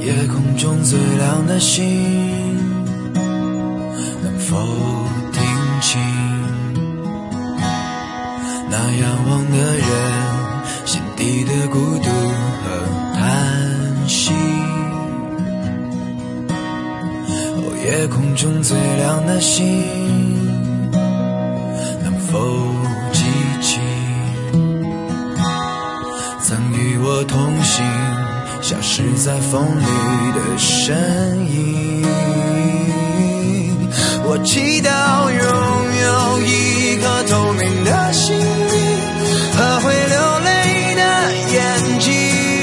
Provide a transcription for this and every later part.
夜空中最亮的星，能否听清那仰望的人心底的孤独和叹息？夜空中最亮的星，能否记起曾与我同行消失在风里的身影？我祈祷拥有一颗透明的心灵和会流泪的眼睛，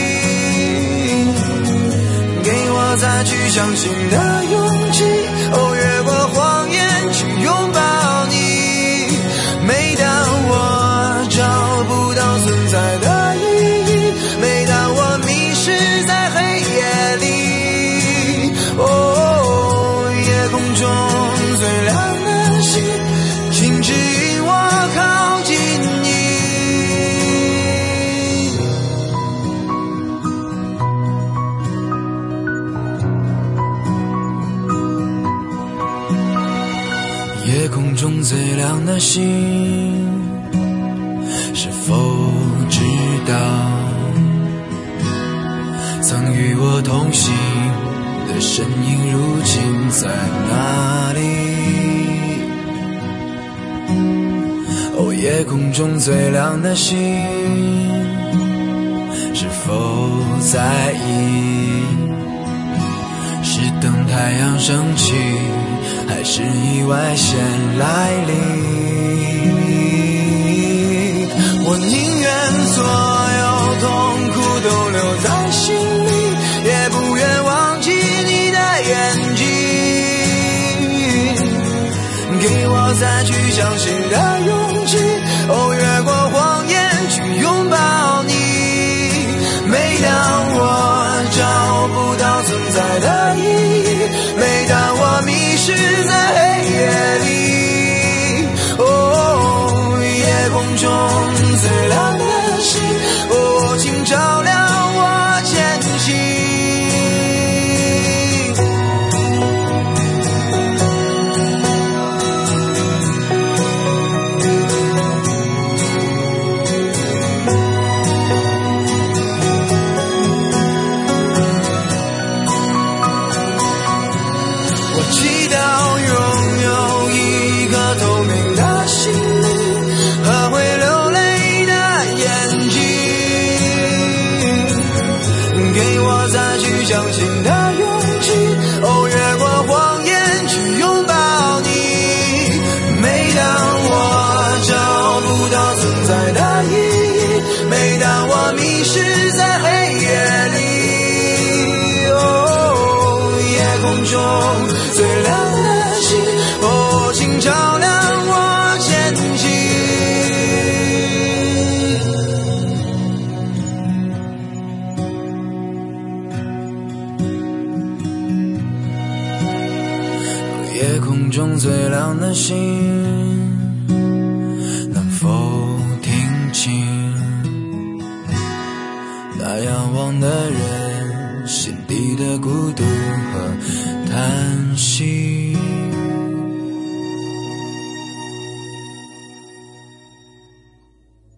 给我再去相信的勇气，越过谎言去拥抱你。每当我找不到存在的意义，每当我迷失在黑夜里，夜空中最亮的星，请指引我靠近你。夜空中最亮的星，是否知道曾与我同行的身影如今在哪里？夜空中最亮的星，是否在意是等太阳升起，还是意外先来临？我宁愿所有痛苦都留在心里，也不愿忘记你的眼睛，给我再去相信的勇气，越过谎言去拥抱你。每当我找不到存在的意义，每当我迷失在黑夜里，夜空中最亮的星，请照亮我前行。相信的勇气，越过谎言去拥抱你。每当我找不到存在的意义，每当我迷失在黑夜里，夜空中最亮的星，请照亮我前行。夜空中最亮的星，能否听清那仰望的人心底的孤独和叹息？